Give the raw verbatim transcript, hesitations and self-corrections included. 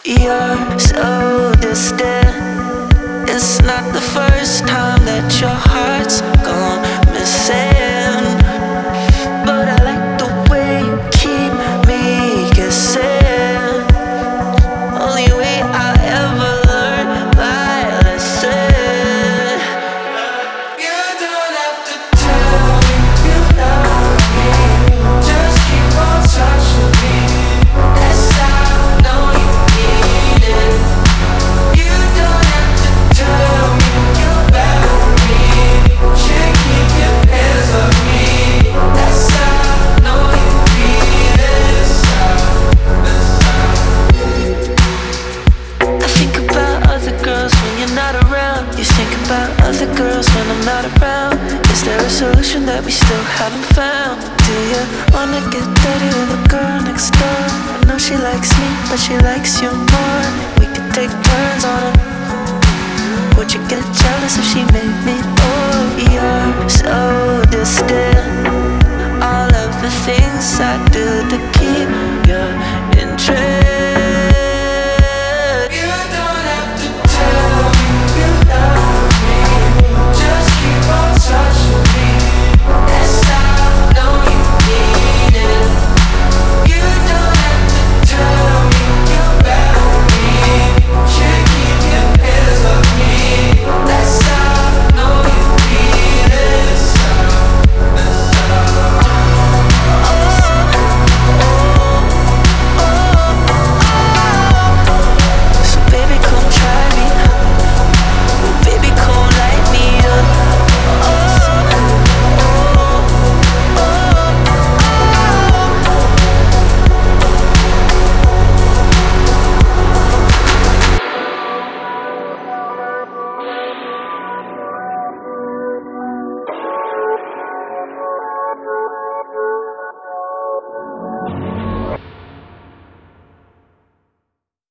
You're so distant. It's not the first time that your heart's gone missing, but I like the way you keep me guessing. Only way I'll ever learn my lesson. You don't have to tell me you love me, just keep on touching me. Yes, I know you need it. You don't have to tell me you love me, just keep your hands on me. Yes, I know you feel it. I think about other girls when you're not around. You think about other girls when I'm not around. Is there a solution that we still haven't found? Do you wanna get dirty with a girl next door? I know she likes me, but she likes you more. We could take turns on it. Would you get jealous if she made me more? You're so distant. All of the things I do to keep you